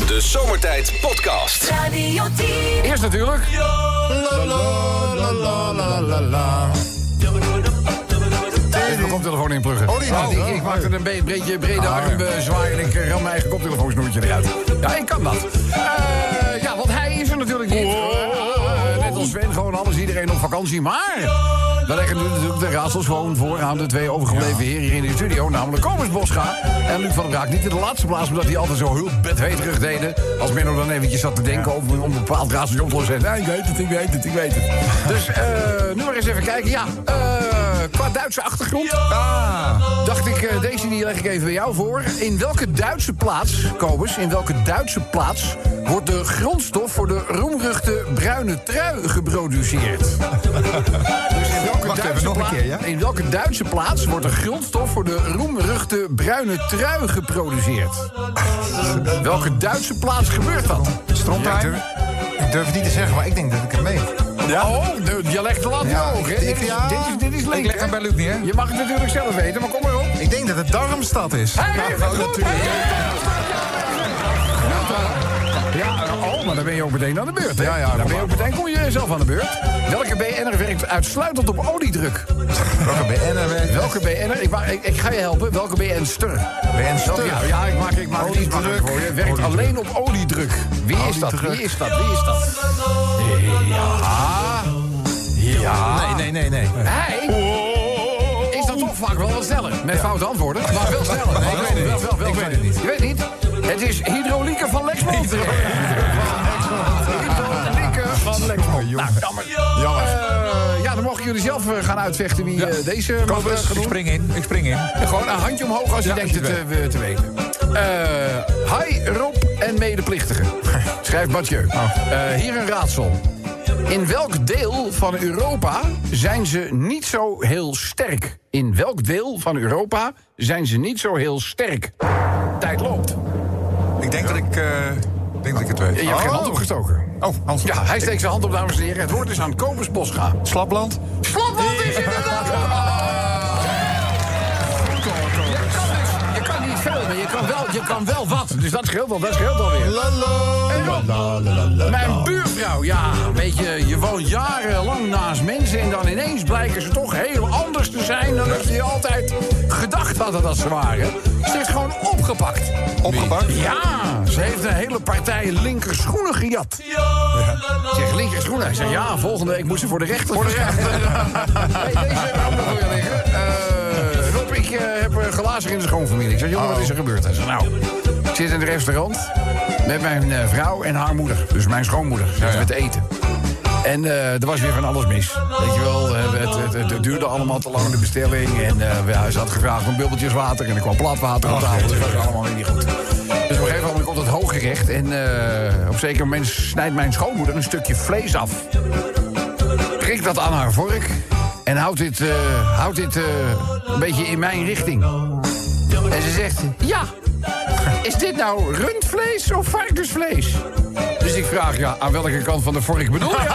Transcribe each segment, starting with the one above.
De Zomertijd Podcast. Radio 10. Eerst natuurlijk. Mijn koptelefoon inpluggen. Ik maakte een beetje brede arm zwaai en ik ram mijn eigen koptelefoonsnoertje eruit. Ja, ik kan dat. Want hij is er natuurlijk niet. Net als Sven, gewoon alles, iedereen op vakantie. Maar we leggen nu natuurlijk de raadsels gewoon voor aan de twee overgebleven heren hier in de studio. Namelijk Kobus Bosga en Luc van der Braak. Niet in de laatste plaats, omdat die altijd zo heel bedweterig deden. Als Menno dan eventjes zat te denken over om een bepaald raadsel op te lossen. Ik weet het. Dus nu maar eens even kijken. Qua Duitse achtergrond dacht ik, deze die leg ik even bij jou voor. In welke Duitse plaats, Kobus, wordt de grondstof voor de roemruchte bruine trui geproduceerd? Dus in welke Duitse plaats wordt de grondstof voor de roemruchte bruine trui geproduceerd? Welke Duitse plaats gebeurt dat? Strontheim? Ik durf het niet te zeggen, maar ik denk dat ik hem weet. Ja? Oh, de dialecten laten we ook, hè? Dit is link, ik leg hem bij Luc niet, hè? Je mag het natuurlijk zelf weten, maar kom maar op. Ik denk dat het Darmstad is. Maar dan ben je ook meteen aan de beurt, hè? Kom je zelf aan de beurt. Welke BN'er werkt uitsluitend op oliedruk? Welke BN'er? Ik ga je helpen. Welke BN'ster? Ja, ik maak het iets makkelijker voor je. Werkt alleen op oliedruk. Wie is dat? Ja. Nee. Hij is dan toch vaak wel wat sneller. Met foute antwoorden, maar wel sneller. Nee, ik weet het niet. Ik weet het niet. Je weet niet? Het is Hydraulieke van Lexmond. Hydraulieke van Lexmond. Nou, jammer. Dan mogen jullie zelf gaan uitvechten wie deze mag genoemd. Ik spring in. Gewoon een handje omhoog als je denkt het te weten. Hi, Rob en medeplichtigen. Schrijft Mathieu. Hier een raadsel. In welk deel van Europa zijn ze niet zo heel sterk? In welk deel van Europa zijn ze niet zo heel sterk? Tijd loopt. Ik denk dat ik het weet. Je hebt geen hand opgestoken. Hans. Ja, hij steekt zijn hand op, dames en heren. Het woord is aan Kobus Bosga. Slapland? Slapland is inderdaad! Je kan niet veel, maar je kan wel wat. Dus dat scheelt alweer. Mijn buurvrouw, weet je woont jarenlang naast mensen en dan ineens blijken ze toch heel anders te zijn dan dat ze altijd gedacht hadden dat ze waren. Ze is gewoon opgepakt. Opgepakt? Ja, ze heeft een hele partij linkerschoenen gejat. Zeg, linkerschoenen? Hij zei, volgende week moet ze voor de rechter. Deze hebben we ook nog weer liggen. Rob, ik heb glazen in de schoonfamilie. Ik zei, jongen, wat is er gebeurd? Hij zei, ik zit in het restaurant met mijn vrouw en haar moeder. Dus mijn schoonmoeder. Zitten we te eten. En er was weer van alles mis. Weet je wel, het duurde allemaal te lang, de bestelling. En ze had gevraagd om bubbeltjes water. En er kwam plat water op tafel. Dus dat was allemaal weer niet goed. Dus op een gegeven moment komt het hooggerecht. En op een zeker moment snijdt mijn schoonmoeder een stukje vlees af. Prikt dat aan haar vork. En houdt dit een beetje in mijn richting. En ze zegt, is dit nou rundvlees of varkensvlees? Dus ik vraag, aan welke kant van de vork bedoel je?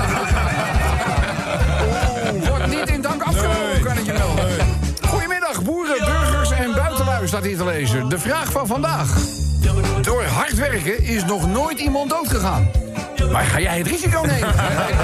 Wordt niet in dank afgenomen, kan ik je melden. Goedemiddag, boeren, burgers en buitenlui, staat hier te lezen. De vraag van vandaag. Door hard werken is nog nooit iemand doodgegaan. Maar ga jij het risico nemen?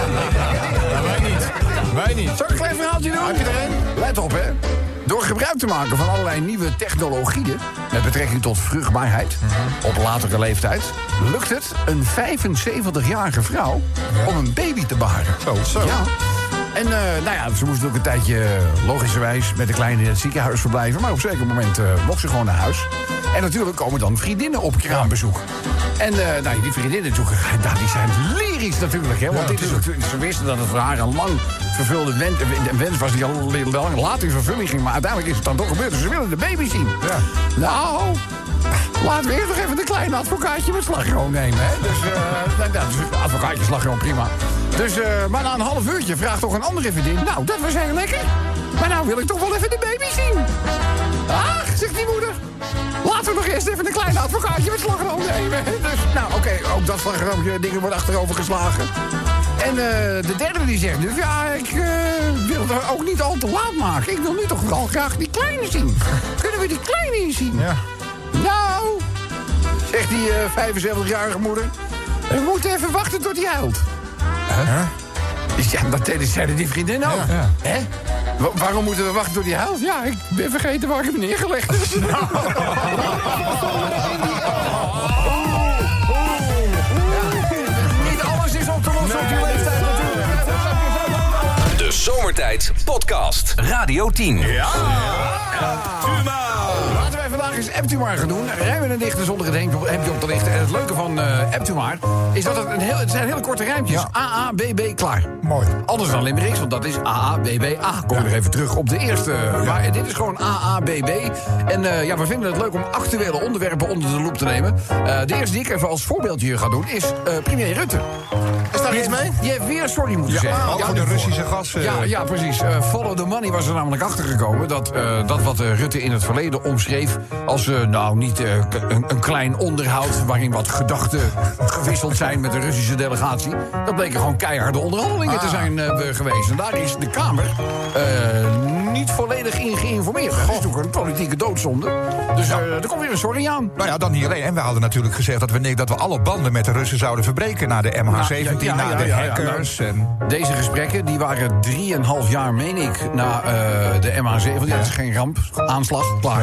Wij niet. Zal ik een klein verhaaltje doen? Heb je er een? Let op, hè. Door gebruik te maken van allerlei nieuwe technologieën met betrekking tot vruchtbaarheid op latere leeftijd, lukt het een 75-jarige vrouw om een baby te baren. Zo. Ja. En ze moest ook een tijdje logischerwijs met de kleine in het ziekenhuis verblijven, maar op een zeker moment mocht ze gewoon naar huis. En natuurlijk komen dan vriendinnen op kraambezoek. En die vriendinnen die zijn lyrisch natuurlijk, hè. Want ze wisten dat het voor haar een lang vervulde wens was die al lang laat in vervulling ging. Maar uiteindelijk is het dan toch gebeurd. Dus ze willen de baby zien. Ja. Nou, laten we eerst nog even een klein advocaatje met slagroom nemen, hè. Dus advocaatje, slagroom, prima. Dus, maar na een half uurtje vraagt toch een andere vriendin. Nou, dat was heel lekker. Maar nou wil ik toch wel even de baby zien. Ach, zegt die moeder. Laten we nog eerst even een klein advocaatje met slagroom nemen. Dus, oké, ook dat slagroompje dingen wordt achterover geslagen. En de derde die zegt dus, ik wil het ook niet al te laat maken. Ik wil nu toch vooral graag die kleine zien. Kunnen we die kleine zien? Ja. Nou, Zegt die 75-jarige moeder. We moeten even wachten tot hij huilt. Ja, dat zeiden die vriendin ook. Ja. Hè? Waarom moeten we wachten tot hij huilt? Ja, ik ben vergeten waar ik hem neergelegd heb. Niet alles is op te lossen op die leeftijd natuurlijk. De Zomertijd Podcast. Radio 10. Ja. Laten wij vandaag eens Eptumar gaan doen. Rijmen en dichten zonder het hemdje op te lichten. En het leuke van Eptumar is dat het zijn hele korte rijmpjes. Ja. A, B, B, klaar. Mooi. Anders dan Limericks, want dat is A, B, B, A. Kom weer even terug op de eerste. Maar dit is gewoon A, B, B. En we vinden het leuk om actuele onderwerpen onder de loep te nemen. De eerste die ik even als voorbeeldje ga doen is premier Rutte. Is daar iets mee? Je hebt weer sorry moeten zeggen. Voor de Russische gas. Ja, precies. Follow the money was er namelijk achtergekomen. Dat wat Rutte in het verleden omschreef als niet een klein onderhoud waarin wat gedachten gewisseld zijn met de Russische delegatie. Dat bleken gewoon keiharde onderhandelingen te zijn geweest. En daar is de Kamer niet volledig in geïnformeerd. Dat is natuurlijk een politieke doodzonde. Dus er komt weer een sorry aan. Nou ja, dan niet alleen. En we hadden natuurlijk gezegd dat we alle banden met de Russen zouden verbreken na de MH17, na de hackers. En... Deze gesprekken die waren 3,5 jaar, meen ik, na de MH17. Dat is geen ramp. Aanslag, klaar.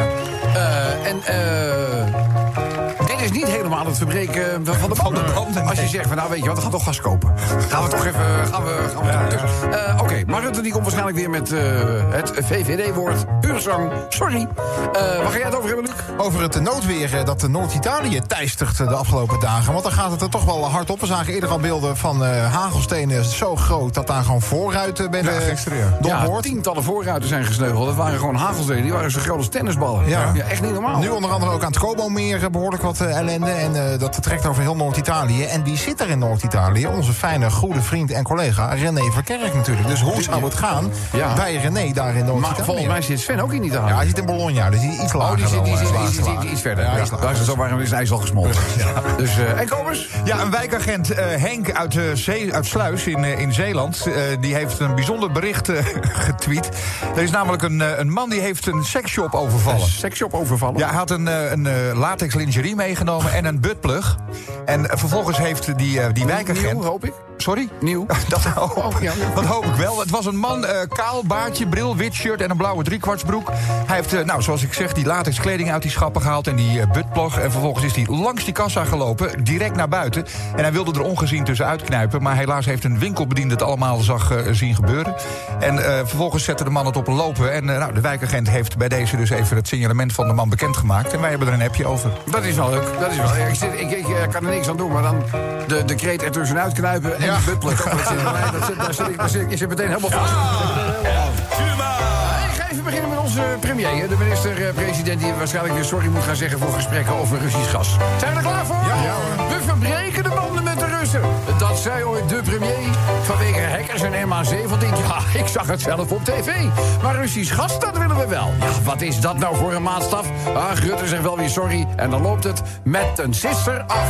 Dit is niet helemaal het verbreken van de banden. Als je zegt, van, nou weet je wat, we gaan toch gas kopen. Gaan we toch even... Oké, maar Rutte die komt waarschijnlijk weer met het VVD-woord. Puurzang, sorry. Waar ga jij het over hebben, Luc? Over het noodweer dat Noord-Italië teistert de afgelopen dagen. Want dan gaat het er toch wel hard op. We zagen eerder al beelden van hagelstenen zo groot dat daar gewoon voorruiten bij doorboord. Tientallen voorruiten zijn gesneuveld. Dat waren gewoon hagelstenen. Die waren zo groot als tennisballen. Ja, echt niet normaal. Nu onder andere ook aan het Como-meer behoorlijk wat ellende. En dat trekt over heel Noord-Italië. En wie zit er in Noord-Italië? Onze fijne, goede vriend en collega René Verkerk natuurlijk. Dus hoe zou het gaan bij René daar in Noord-Italië? Maar volgens mij zit Sven ook in Italië. Ja, hij zit in Bologna, dus die iets lager. Die zit iets verder. Ja, zo warm is ijs al gesmolten. Dus, en Kobus? Ja, een wijkagent Henk uit Sluis in Zeeland... die heeft een bijzonder bericht getweet. Er is namelijk een man die heeft een seksshop overvallen. Een seksshop overvallen? Ja, hij had een latex lingerie meegenomen en een buttplug. En vervolgens heeft die wijkagent... Nieuw, hoop ik. Sorry? Nieuw. Dat hoop ik wel. Het was een man, kaal, baardje, bril, wit shirt en een blauwe driekwartsbroek. Hij heeft, zoals ik zeg, die latex kleding uit die schappen gehaald en die buttplug. En vervolgens is hij langs die kassa gelopen, direct naar buiten. En hij wilde er ongezien tussenuit knijpen. Maar helaas heeft een winkelbediende het allemaal zien gebeuren. En vervolgens zette de man het op een lopen. En de wijkagent heeft bij deze dus even het signalement van de man bekendgemaakt. En wij hebben er een appje over. Dat is wel leuk. Ik kan er niks aan doen, maar dan de kreet er tussenuit knijpen en de buttplug. Daar zit meteen helemaal vast. Ik ga even beginnen met onze premier. De minister-president die waarschijnlijk weer sorry moet gaan zeggen voor gesprekken over Russisch gas. Zijn we er klaar voor? Ja, hoor. We verbreken de banden met de Russen. Dat zei ooit de premier. Vanwege hackers en MH17. Ja, ik zag het zelf op tv. Maar Russisch gas, dat willen we wel. Ja, wat is dat nou voor een maatstaf? Ach, Rutte zegt wel weer sorry. En dan loopt het met een sisser af.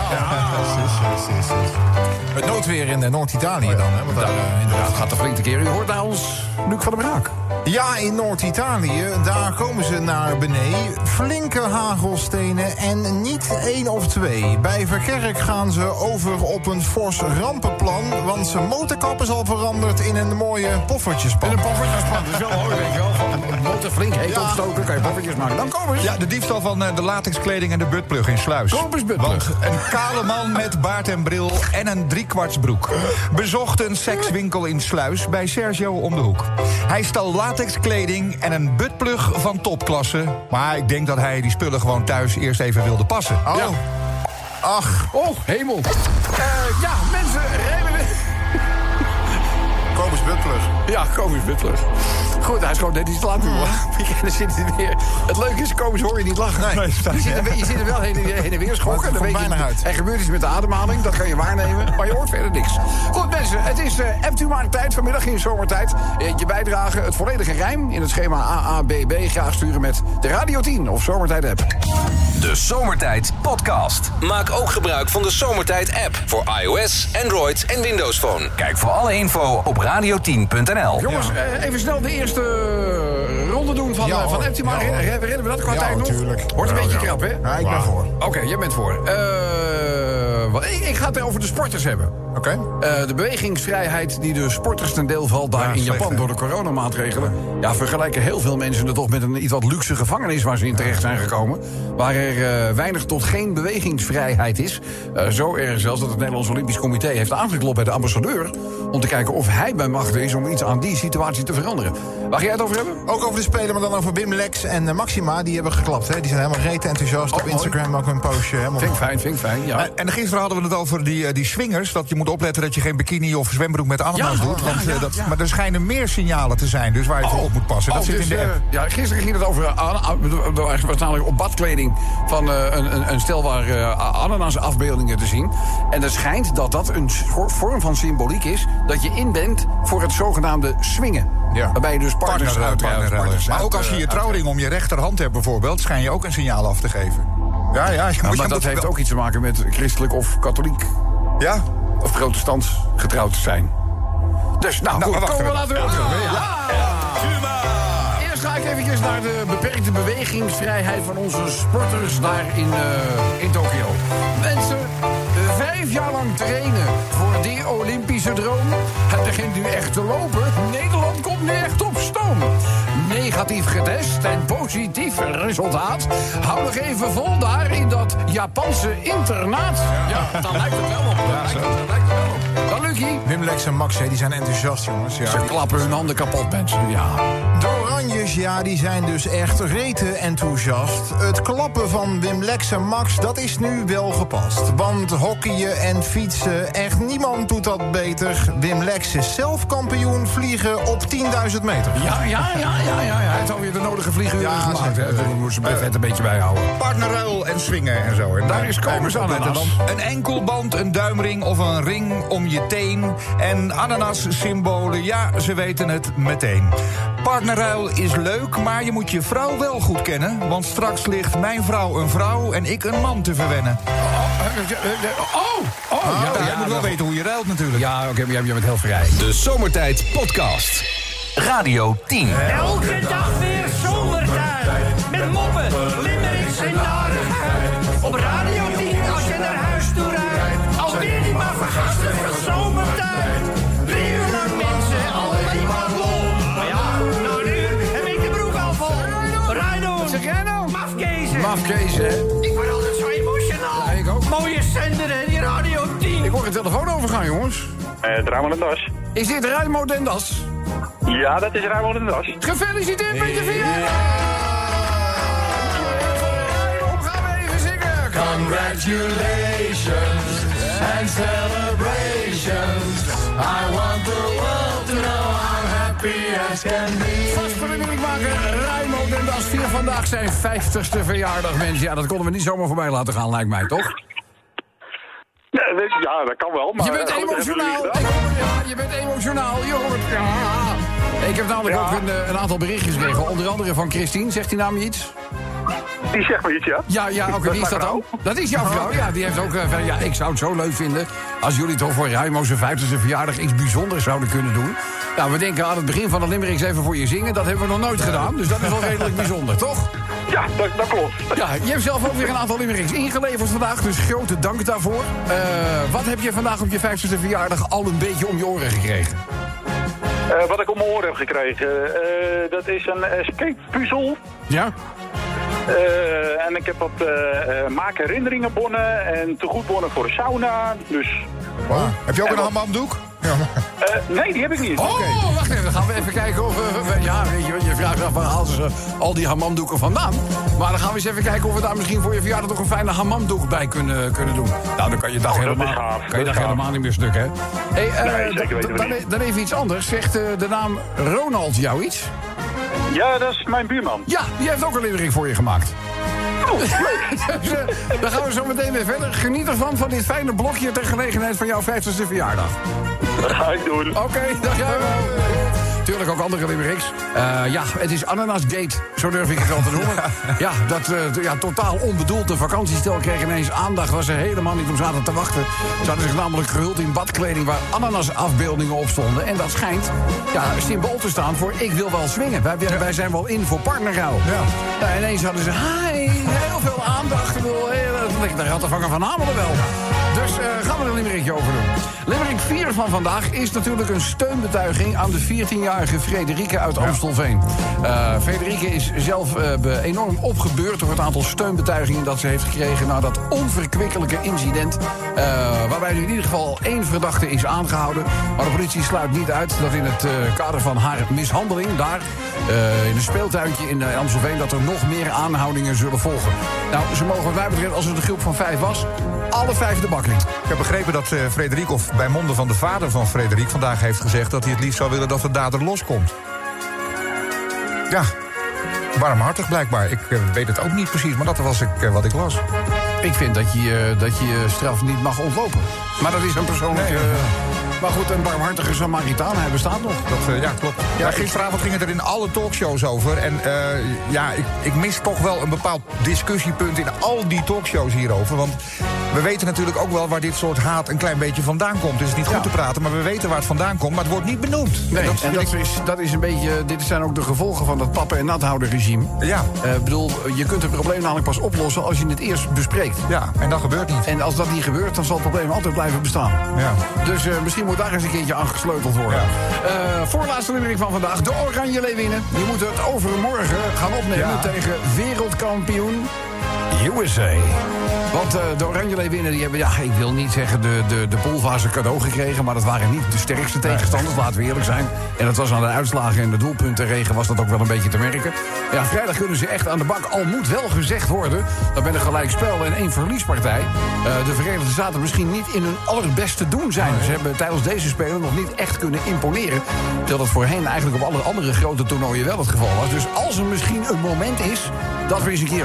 Het noodweer in Noord-Italië dan, hè? Want inderdaad, gaat de flinke keer. U hoort naar ons Luc van der Braak. Ja, in Noord-Italië, daar komen ze naar beneden. Flinke hagelstenen en niet 1 of 2. Bij Verkerk gaan ze over op een fors rampenplan... want zijn motorkap is al veranderd in een mooie poffertjespan. In een poffertjespan, dat is wel mooi, weet je wel. Van motor flink heet opstoken, kan je poffertjes maken. Dan komen ze. Ja, de diefstal van de latexkleding en de buttplug in Sluis. Kobus buttplug. Want een kale man met baard en bril en een driekwartsbroek... bezocht een sekswinkel in Sluis bij Sergio om de hoek. Hij stal latexkleding en een buttplug van topklasse... maar ik denk dat hij die spullen gewoon thuis eerst even wilde passen. Oh. Ja. Ach. Oh, hemel. Ja, mensen, rijmen... Kobus buttplug. Ja, Kobus buttplug. Goed, hij is gewoon net iets te laat. Dan zit hij weer. Het leuke is, Kobus hoor je niet lachen. Nee, je zit er wel heen en weer schokken. Dan weet je, er gebeurt iets met de ademhaling, dat kan je waarnemen. Maar je hoort verder niks. Goed mensen, het is Eptumar tijd vanmiddag in Zomertijd. Je bijdrage, het volledige rijm in het schema AABB graag sturen met de Radio 10 of Zomertijd app. De Zomertijd Podcast. Maak ook gebruik van de Zomertijd app voor iOS, Android en Windows Phone. Kijk voor alle info op radio10.nl. Jongens, even snel de eerste ronde doen van Eptima. Redden we dat qua tijd nog? Tuurlijk. Wordt een beetje krap, hè? Ja, ik ben voor. Oké, jij bent voor. Ik ga het over de sporters hebben. Oké. De bewegingsvrijheid die de sporters ten deel valt daar in Japan door de coronamaatregelen. Ja, vergelijken heel veel mensen er toch met een iets wat luxe gevangenis waar ze in terecht zijn gekomen. Waar er weinig tot geen bewegingsvrijheid is. Zo erg zelfs dat het Nederlands Olympisch Comité heeft aangeklopt bij de ambassadeur om te kijken of hij bij macht is om iets aan die situatie te veranderen. Waar ga jij het over hebben? Ook over de Spelen, maar dan over Wim Lex en Maxima. Die hebben geklapt, hè? Die zijn helemaal rete enthousiast. Op Instagram ook een postje. Vind ik fijn, ja. En gisteren hadden we het over die swingers. Dat je moet opletten dat je geen bikini of zwembroek met ananas doet. Want maar er schijnen meer signalen te zijn, dus waar je voor op moet passen. Dat zit in de app. Gisteren ging het over waarschijnlijk op badkleding van een stel waar ananasafbeeldingen te zien. En er schijnt dat een vorm van symboliek is dat je in bent voor het zogenaamde swingen. Ja. Waarbij je dus partners uitruilt. Maar ook als je je trouwring om je rechterhand hebt bijvoorbeeld, schijn je ook een signaal af te geven. Maar dat heeft ook iets te maken met christelijk of katholiek. Ja. Of protestants getrouwd te zijn. Dus, goed, komen we laten weten. Eerst ga ik eventjes naar de beperkte bewegingsvrijheid van onze sporters daar in Tokio. Mensen, 5 jaar lang trainen voor die Olympische droom. Het begint nu echt te lopen. Nederland komt nu echt op stoom. Negatief getest en positief resultaat. Hou nog even vol daar in dat Japanse internaat. Ja, dan lijkt het wel op. Dan Lucie. Wim Lex en Max, die zijn enthousiast, jongens. Ja, ze klappen hun handen kapot, mensen. Ja. De Oranjes, die zijn dus echt rete enthousiast. Het klappen van Wim Lex en Max, dat is nu wel gepast. Want hockeyen en fietsen, echt niemand doet dat beter. Wim Lex is zelf kampioen vliegen op 10.000 meter. Ja. Hij heeft alweer de nodige vlieguren gemaakt. Daar moet ze vet een beetje bijhouden. Partnerruil en swingen en zo. En daar is komers ananas. Een enkelband, een duimring of een ring om je teen. En ananas-symbolen, ja, ze weten het meteen. Partnerruil is leuk, maar je moet je vrouw wel goed kennen. Want straks ligt mijn vrouw een vrouw en ik een man te verwennen. Je moet wel weten hoe je ruilt natuurlijk. Ja, oké, maar jij bent heel vrij. De Zomertijd Podcast. Radio 10. Elke dag weer zomertijd. Met moppen, limmerings en narigheid. Op Radio 10 als je naar huis toe rijdt. Alweer die maar vergasten van zomertijd. 3 uur lang mensen, alleen maar lol. Maar ja, na een uur heb ik de broek al vol. Rijden. Wat zeg jij nou? Mafkezen. Ik word altijd zo emotional. Ja, ik ook. Mooie zender, hè, die Radio 10. Ik hoor een telefoon overgaan, jongens. Raymond en Das. Is dit Raymond en Das? Ja, dat is Raymond en Das. Gefeliciteerd met je verjaardag! Daarom gaan we even zingen. Congratulations and celebrations. I want the world to know I'm happy as can be. Vast voor de muziekmaker Raymond en Das viert vandaag zijn 50ste verjaardag, mensen. Ja, dat konden we niet zomaar voorbij laten gaan, lijkt mij, toch? Ja, dat kan wel, maar... Je bent emotionaal. Je bent emotionaal. Je hoort... Ja. Ik heb namelijk ook een aantal berichtjes gekregen. Onder andere van Christine. Zegt die naam je iets? Die zegt me iets, ja. Ja, oké, wie is dat dan? Dat is jouw vrouw, ja. Die heeft ook... ik zou het zo leuk vinden als jullie toch voor Raimo zijn 50e verjaardag iets bijzonders zouden kunnen doen. Nou, we denken aan het begin van de Limericks even voor je zingen. Dat hebben we nog nooit gedaan, dus dat is wel redelijk bijzonder, toch? Ja, dat klopt. Ja, je hebt zelf ook weer een aantal Limericks ingeleverd vandaag, dus grote dank daarvoor. Wat heb je vandaag op je 50e verjaardag al een beetje om je oren gekregen? Wat ik om mijn oren heb gekregen, dat is een escape puzzel. Ja? En ik heb wat maak herinneringen bonnen en tegoedbonnen voor de sauna, dus... Wow. Heb je ook een hammamdoek? Nee, die heb ik niet. Oh, wacht even, dan gaan we even kijken of... ja, weet je vraagt af waar halen ze al die hammamdoeken vandaan. Maar dan gaan we eens even kijken of we daar misschien voor je verjaardag toch een fijne hammamdoek bij kunnen doen. Nou, dan kan je dag helemaal niet meer stuk, hè? Hey, dan even iets anders. Zegt de naam Ronald jou iets? Ja, dat is mijn buurman. Ja, die heeft ook een limericks voor je gemaakt. Oh, leuk. Dus, dan gaan we zo meteen weer verder. Geniet ervan van dit fijne blokje ter gelegenheid van jouw 50ste verjaardag. Dat ga ik doen. Oké, dag jij wel. natuurlijk ook andere limericks. Het is Ananasgate, zo durf ik het wel te noemen. Ja, dat totaal onbedoelde vakantiestel kreeg ineens aandacht. Was er helemaal niet om zaten te wachten. Ze hadden zich namelijk gehuld in badkleding waar ananasafbeeldingen op stonden. En dat schijnt symbool te staan voor ik wil wel swingen. Wij zijn wel in voor partnerruil. Ja. Nou, ineens hadden ze heel veel aandacht. Daar had de vanger van Hamelen wel. Dus gaan we er een limerickje over doen. Limerick 4 van vandaag is natuurlijk een steunbetuiging aan de 14-jarige Frederike uit Amstelveen. Frederike is zelf enorm opgebeurd door het aantal steunbetuigingen dat ze heeft gekregen na dat onverkwikkelijke incident. Waarbij nu in ieder geval 1 verdachte is aangehouden. Maar de politie sluit niet uit dat in het kader van haar mishandeling daar in een speeltuintje in Amstelveen dat er nog meer aanhoudingen zullen volgen. Nou, ze mogen wat mij betreft, als het een groep van 5 was, alle 5 de bak in. Ik heb begrepen dat Frederik, of bij monden van de vader van Frederik, vandaag heeft gezegd dat hij het liefst zou willen dat de dader loskomt. Ja, warmhartig blijkbaar. Ik weet het ook niet precies, maar dat was wat ik las. Ik vind dat je straf niet mag ontlopen. Maar dat is een persoonlijke... Maar goed, een barmhartige Samaritaan, hij bestaat nog. Ja, klopt. Ja, gisteravond ging het er in alle talkshows over. En ik mis toch wel een bepaald discussiepunt in al die talkshows hierover. Want we weten natuurlijk ook wel waar dit soort haat een klein beetje vandaan komt. Het is niet goed te praten, maar we weten waar het vandaan komt. Maar het wordt niet benoemd. Nee, dat is een beetje... Dit zijn ook de gevolgen van dat pappen- en nathouderregime. Ja. Je kunt het probleem namelijk pas oplossen als je het eerst bespreekt. Ja, en dat gebeurt niet. En als dat niet gebeurt, dan zal het probleem altijd blijven bestaan. Ja. Dus misschien moet daar eens een keertje aan gesleuteld worden. Ja. Voorlaatste limerick van vandaag. De Oranje Leeuwinnen. Die moeten het overmorgen gaan opnemen tegen wereldkampioen USA. Want de Oranje Leeuwinnen die hebben, ik wil niet zeggen de poolfase cadeau gekregen, maar dat waren niet de sterkste tegenstanders, laten we eerlijk zijn. En dat was aan de uitslagen en de doelpuntenregen was dat ook wel een beetje te merken. Ja, vrijdag kunnen ze echt aan de bak. Al moet wel gezegd worden, dat met een gelijkspel en 1 verliespartij de Verenigde Staten misschien niet in hun allerbeste doen zijn. Ze hebben tijdens deze spelen nog niet echt kunnen imponeren. Terwijl dat voorheen eigenlijk op alle andere grote toernooien wel het geval was. Dus als er misschien een moment is dat we eens een keer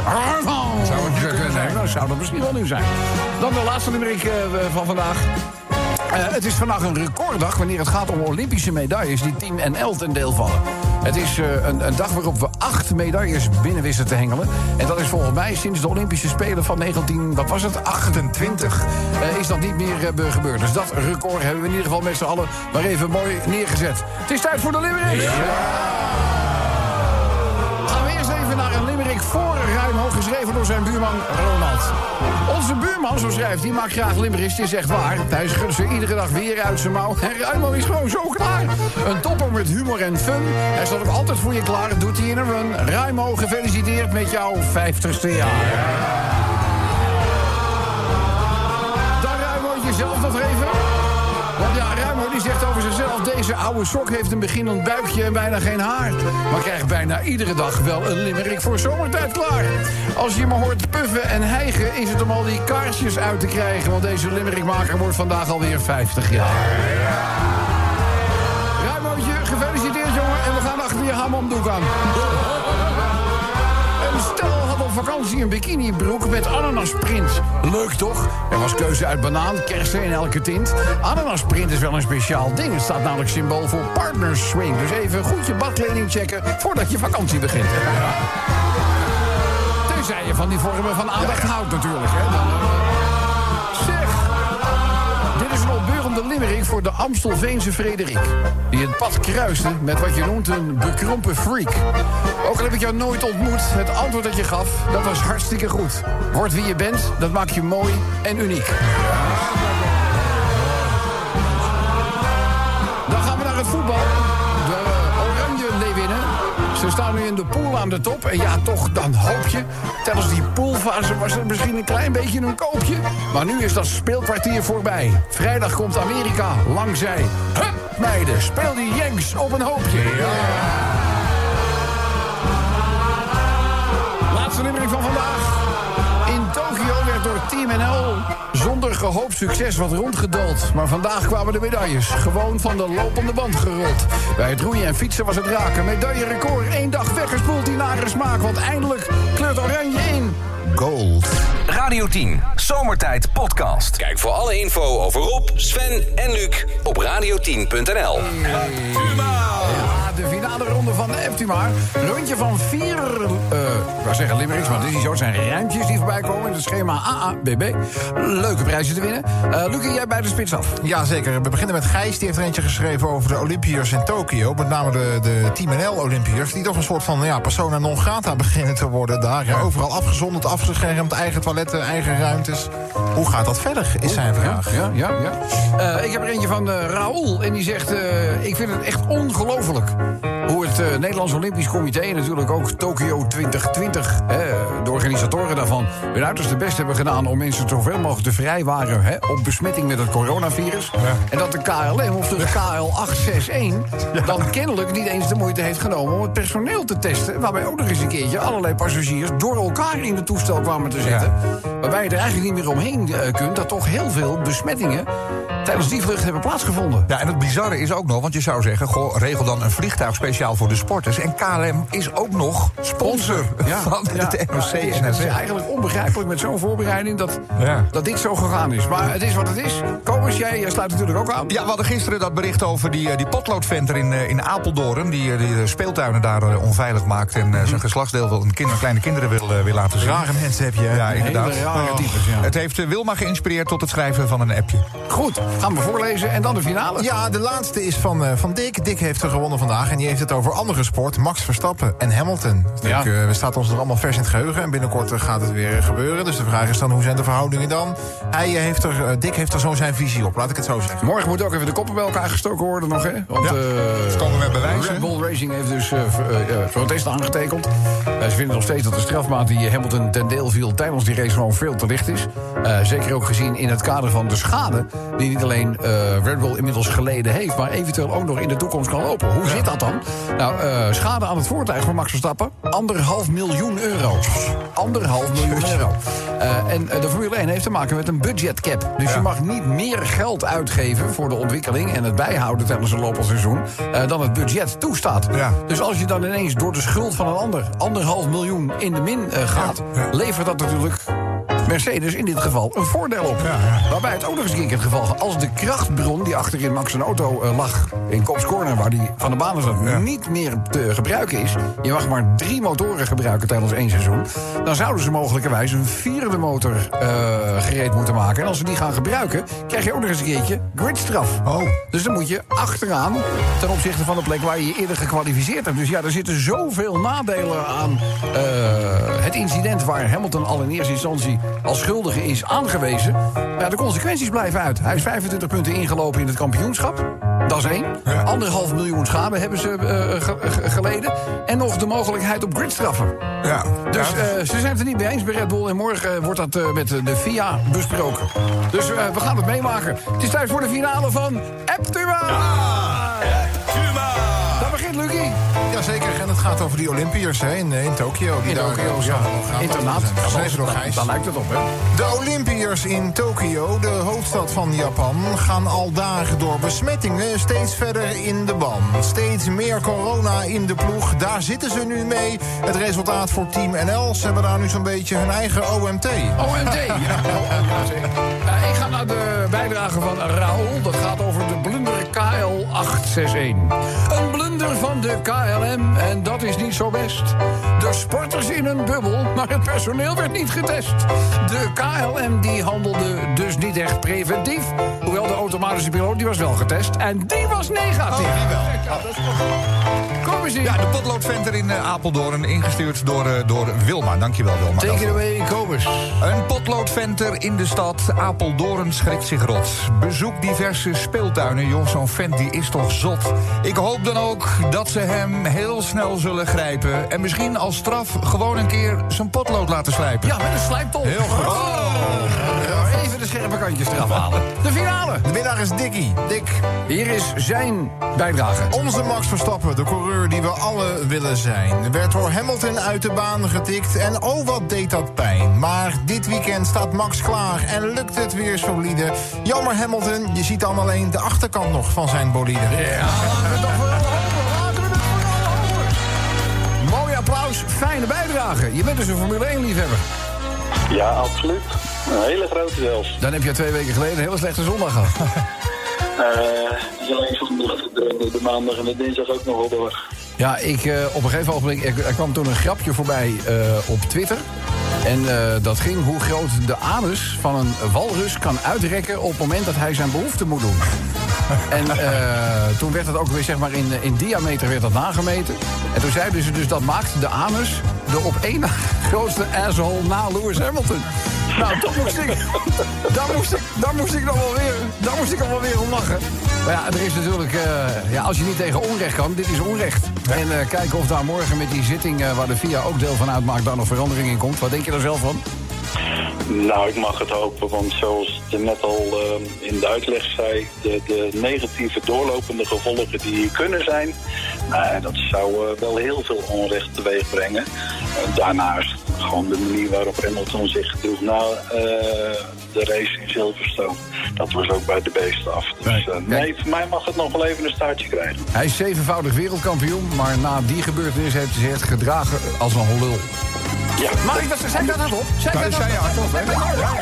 zou dat misschien wel nu zijn. Dan de laatste limerick van vandaag. Het is vandaag een recorddag wanneer het gaat om Olympische medailles die Team NL ten deel vallen. Het is een dag waarop we 8 medailles binnen wisten te hengelen. En dat is volgens mij sinds de Olympische Spelen van 1928 is dat niet meer gebeurd. Dus dat record hebben we in ieder geval met z'n allen maar even mooi neergezet. Het is tijd voor de limerick. Ja! Gaan we eerst even naar een limerick voor Ruimo, geschreven door zijn buurman Ronald. Onze buurman, zo schrijft hij, maakt graag limericks, het is echt waar. Hij schudt ze iedere dag weer uit zijn mouw. En Ruimo is gewoon zo klaar. Een topper met humor en fun. Hij staat ook altijd voor je klaar, dat doet hij in een run. Ruimo, gefeliciteerd met jouw 50ste jaar. Dan Ruimo, zelf nog even. Want Ruimo die zegt over zichzelf, deze oude sok heeft een beginnend buikje en bijna geen haar. Maar krijgt bijna iedere dag wel een limerick voor zomertijd klaar. Als je me hoort puffen en hijgen, is het om al die kaarsjes uit te krijgen. Want deze limerickmaker wordt vandaag alweer 50 jaar. Ruimootje, gefeliciteerd jongen. En we gaan achter je hamamdoek aan. Een stel had op vakantie een bikinibroek met ananasprint. Leuk toch? Er was keuze uit banaan, kersen in elke tint. Ananasprint is wel een speciaal ding. Het staat namelijk symbool voor partnerswing. Dus even goed je badkleding checken voordat je vakantie begint. Tenzij je van die vormen van aandacht houdt natuurlijk. Hè? Zeg, dit is een opbeurende limerick voor de Amstelveense Frederik. Die het pad kruiste met wat je noemt een bekrompen freak. Ook al heb ik jou nooit ontmoet, het antwoord dat je gaf, dat was hartstikke goed. Word wie je bent, dat maakt je mooi en uniek. Dan gaan we naar het voetbal. De Oranje Leeuwinnen. Ze staan nu in de pool aan de top. En ja, toch, dan hoop je. Tijdens die poolfase was het misschien een klein beetje een koopje. Maar nu is dat speelkwartier voorbij. Vrijdag komt Amerika langs zij. Hup, meiden, speel die Yanks op een hoopje. Laatste limerick van vandaag. In Tokio werd door Team NL zonder gehoopt succes wat rondgedold. Maar vandaag kwamen de medailles gewoon van de lopende band gerold. Bij het roeien en fietsen was het raken. Medaillerecord, 1 dag weggespoeld die nare smaak. Want eindelijk kleurt Oranje in Gold. Radio 10, Zomertijd Podcast. Kijk voor alle info over Rob, Sven en Luc op radio10.nl. Ja, de finale ronde van de Eptima. Rondje van 4, ik zeggen limericks, maar het is niet zo. Het zijn ruimtjes die voorbij komen in het schema AABB. Leuke prijzen te winnen. Luc, jij bij de spits af? Jazeker, we beginnen met Gijs. Die heeft er eentje geschreven over de Olympiërs in Tokio. Met name de Team NL Olympiërs. Die toch een soort van persona non grata beginnen te worden daar. Ja, overal afgezonderd, afgeschermd, eigen toiletten, eigen ruimtes. Hoe gaat dat verder, is zijn vraag. Ja. Ik heb er eentje van Raoul. En die zegt, ik vind het echt ongelooflijk hoe het Nederlands Olympisch Comité... en natuurlijk ook Tokio 2020, de organisatoren daarvan... hun uiterste best hebben gedaan om mensen zoveel mogelijk te vrijwaren... op besmetting met het coronavirus. Ja. En dat de KLM, of de KL861... dan kennelijk niet eens de moeite heeft genomen om het personeel te testen... waarbij ook nog eens een keertje allerlei passagiers... door elkaar in het toestel kwamen te zitten. Ja. Waarbij je er eigenlijk niet meer omheen kunt... dat toch heel veel besmettingen tijdens die vlucht hebben plaatsgevonden. Ja, en het bizarre is ook nog, want je zou zeggen... regel dan een vliegtuig speciaal voor de sporters. En KLM is ook nog sponsor van het NOC. En het is eigenlijk onbegrijpelijk met zo'n voorbereiding... dat dit zo gegaan is. Maar het is wat het is. Kobus, jij sluit natuurlijk ook aan. Ja, we hadden gisteren dat bericht over die potloodventer in Apeldoorn... die de speeltuinen daar onveilig maakt... en zijn geslachtsdeel wil kleine kinderen wil laten zien. Rare mensen heb je. Ja, inderdaad. Rare types, Het heeft Wilma geïnspireerd tot het schrijven van een appje. Goed, gaan we voorlezen en dan de finale. Ja, de laatste is van Dick. Dick heeft er gewonnen vandaag en die heeft het over andere sport. Max Verstappen en Hamilton. Ja. We staat ons er allemaal vers in het geheugen. En binnenkort gaat het weer gebeuren. Dus de vraag is dan, hoe zijn de verhoudingen dan? Dick heeft er zo zijn visie op, laat ik het zo zeggen. Morgen moet ook even de koppen bij elkaar gestoken worden nog, hè? Want dat komen we bewijzen. Red Bull Racing heeft dus protest aangetekend. Ze vinden nog steeds dat de strafmaat die Hamilton ten deel viel... tijdens die race gewoon veel te licht is. Zeker ook gezien in het kader van de schade... die niet alleen Red Bull inmiddels geleden heeft... maar eventueel ook nog in de toekomst kan lopen. Hoe zit dat dan? Nou, schade aan het voertuig van Max Verstappen... €1,5 miljoen. €1,5 miljoen. En de Formule 1 heeft te maken met een budgetcap. Dus je mag niet meer geld uitgeven voor de ontwikkeling... en het bijhouden tijdens een lopend seizoen... dan het budget toestaat. Ja. Dus als je dan ineens door de schuld van een ander... €1,5 miljoen in de min gaat... levert dat natuurlijk... Mercedes in dit geval een voordeel op. Waarbij het ook nog eens een keer het geval gaat. Als de krachtbron die achterin Max zijn auto lag... in Kops Corner, waar die van de baan zat... niet meer te gebruiken is... je mag maar 3 motoren gebruiken tijdens 1 seizoen... dan zouden ze mogelijkerwijs een 4e motor gereed moeten maken. En als ze die gaan gebruiken, krijg je ook nog eens een keertje gridstraf. Oh. Dus dan moet je achteraan ten opzichte van de plek waar je je eerder gekwalificeerd hebt. Dus ja, er zitten zoveel nadelen aan het incident... waar Hamilton al in eerste instantie... als schuldige is aangewezen. Ja, de consequenties blijven uit. Hij is 25 punten ingelopen in het kampioenschap. Dat is 1. Ja. €1,5 miljoen schade hebben ze geleden. En nog de mogelijkheid op gridstraffen. Ja. Dus ze zijn het er niet mee eens bij Red Bull. En morgen wordt dat met de FIA besproken. Dus we gaan het meemaken. Het is tijd voor de finale van Eptima. Daar begint Lucie. Jazeker, en het gaat over die Olympiërs in Tokio. In Tokio, internaat. Dan lijkt het op, hè? De Olympiërs in Tokio, de hoofdstad van Japan... gaan al dagen door besmettingen steeds verder in de ban. Steeds meer corona in de ploeg, daar zitten ze nu mee. Het resultaat voor Team NL, ze hebben daar nu zo'n beetje hun eigen OMT. OMT, ik ga naar de bijdrage van Raoul. Dat gaat over de blunder KL861. Een blunder van de KLM en dat is niet zo best. De sporters in een bubbel, maar het personeel werd niet getest. De KLM die handelde dus niet echt preventief. Hoewel de automatische piloot die was wel getest. En die was negatief. Oh, die wel. Ja, dat is Kom eens in. Ja, de potloodventer in Apeldoorn, ingestuurd door Wilma. Dankjewel, Wilma. Take it away, Kobus. Een potloodventer in de stad Apeldoorn schrikt zich rot. Bezoek diverse speeltuinen. Joh, zo'n vent die is toch zot. Ik hoop dan ook dat ze hem heel snel zullen grijpen. En misschien als straf gewoon een keer zijn potlood laten slijpen. Ja, met een slijptol. Heel goed. Even de scherpe kantjes eraf halen. De finale. De winnaar is Dickie. Dick. Hier is zijn bijdrage. Onze Max Verstappen, de coureur die we alle willen zijn, werd door Hamilton uit de baan getikt. En oh, wat deed dat pijn. Maar dit weekend staat Max klaar en lukt het weer solide. Jammer Hamilton, je ziet dan alleen de achterkant nog van zijn bolide. Ja, laten we het vooral hopen. Mooi applaus, fijne bijdrage. Je bent dus een Formule 1 liefhebber. Ja, absoluut. Een hele grote zelfs. Dan heb je 2 weken geleden een hele slechte zondag gehad. Ja, zondag, de maandag en de dinsdag ook nog wel door. Ja, op een gegeven ogenblik, er kwam toen een grapje voorbij op Twitter. En dat ging hoe groot de anus van een walrus kan uitrekken op het moment dat hij zijn behoefte moet doen. En toen werd dat ook weer, zeg maar, in diameter werd dat nagemeten. En toen zeiden ze dus dat maakt de anus de op één grootste asshole na Lewis Hamilton. Nou, toch daar moest ik nog wel weer om lachen. Maar ja, er is natuurlijk, als je niet tegen onrecht kan, dit is onrecht. En kijken of daar morgen met die zitting, waar de FIA ook deel van uitmaakt, daar nog verandering in komt. Wat denk je er zelf van? Nou, ik mag het hopen, want zoals je net al in de uitleg zei, de negatieve doorlopende gevolgen die hier kunnen zijn, dat zou wel heel veel onrecht teweeg brengen. Daarnaast gewoon de manier waarop Hamilton zich gedroeg na de race in Silverstone. Dat was ook bij de beesten af. Dus nee, voor mij mag het nog wel even een staartje krijgen. Hij is 7-voudig wereldkampioen, maar na die gebeurtenis heeft hij zich gedragen als een lul. Ja. Maar zei dat hardop? Zei je hardop, hè?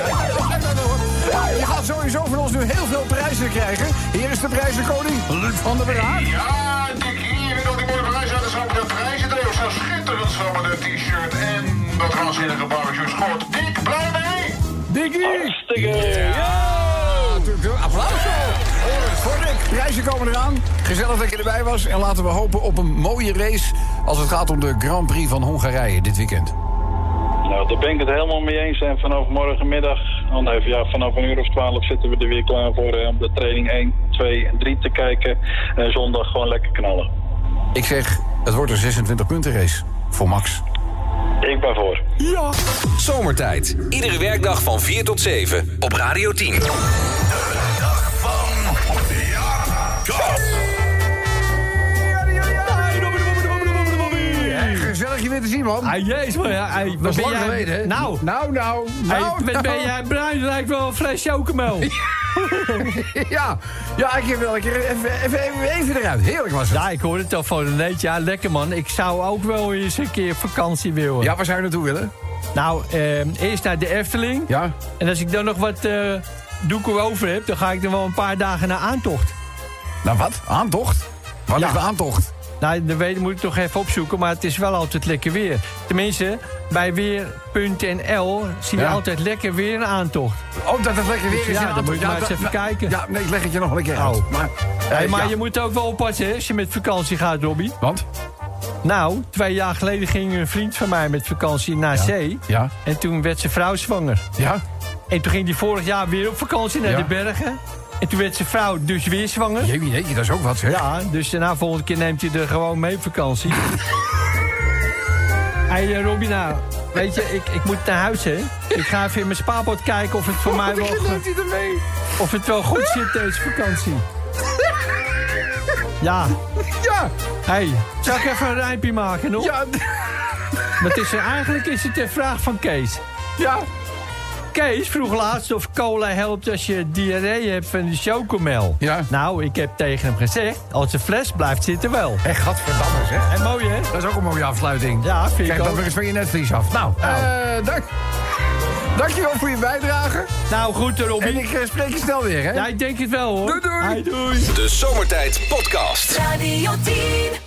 Je gaat sowieso van ons nu heel veel prijzen krijgen. Hier is de prijzenkoning, Luc van der Braak. Ja, Dick, hier weet dat ik mooie prijzen uit de zak de prijzen. Dat is zo schitterend zo met een t-shirt en dat waanzinnige barbecue schort. Dick, blij mee? Dickie! Hartstikke! Applaus voor Dick. Prijzen komen eraan. Gezellig dat je erbij was. En laten we hopen op een mooie race als het gaat om de Grand Prix van Hongarije dit weekend. Nou, daar ben ik het helemaal mee eens. En vanaf morgenmiddag, vanaf 1:12 zitten we er weer klaar voor om de training 1, 2 en 3 te kijken. En zondag gewoon lekker knallen. Ik zeg, het wordt een 26-punten race voor Max. Ik ben voor. Ja. Zomertijd. Iedere werkdag van 4 tot 7 op Radio 10. De dag van Jaap Koop. Gezellig je weer te zien, man. Jezus, man. Dat is lang geleden, hè? Nou. Ben jij bruin? Lijkt wel een fles chocomel. Ja, ik heb wel een keer even eruit. Heerlijk was het. Ja, ik hoorde het al van René. Ja, lekker, man. Ik zou ook wel eens een keer vakantie willen. Ja, waar zou je naartoe willen? Nou, eerst naar de Efteling. Ja. En als ik dan nog wat doeken over heb, dan ga ik dan wel een paar dagen naar aantocht. Nou, wat? Aantocht? Waar ligt de aantocht? Nou, dat moet ik toch even opzoeken, maar het is wel altijd lekker weer. Tenminste, bij weer.nl zie je altijd lekker weer een aantocht. Oh, dat het lekker weer is. Ja, dan moet je maar eens even kijken. Ja, nee, ik leg het je nog een keer uit. Maar je moet ook wel oppassen, hè, als je met vakantie gaat, Robbie. Want? Nou, 2 jaar geleden ging een vriend van mij met vakantie naar zee. Ja. En toen werd zijn vrouw zwanger. Ja. En toen ging hij vorig jaar weer op vakantie naar de bergen. En toen werd zijn vrouw dus weer zwanger. Jee, dat is ook wat, zeg. Ja, dus volgende keer neemt hij er gewoon mee op vakantie. Hey Robbie, nou, weet je, ik moet naar huis, hè. Ik ga even in mijn spaarpot kijken of het voor mij wel... Of het wel goed zit, deze vakantie. Ja. Hey, zal ik even een rijmpje maken, nog? Ja. Eigenlijk is het een vraag van Kees. Ja. Kees vroeg laatst of cola helpt als je diarree hebt van de chocomel. Ja. Nou, ik heb tegen hem gezegd, als de fles blijft zitten wel. Echt, gadverdamme, zeg. En mooi, hè? Dat is ook een mooie afsluiting. Ja, vind ik Kijk ook. dan weer eens van je netvlies af. Nou, dankjewel voor je bijdrage. Nou, goed, Robbie. En ik spreek je snel weer, hè? Ja, ik denk het wel, hoor. Doei. Doei. De Zomertijd Podcast. Radio 10.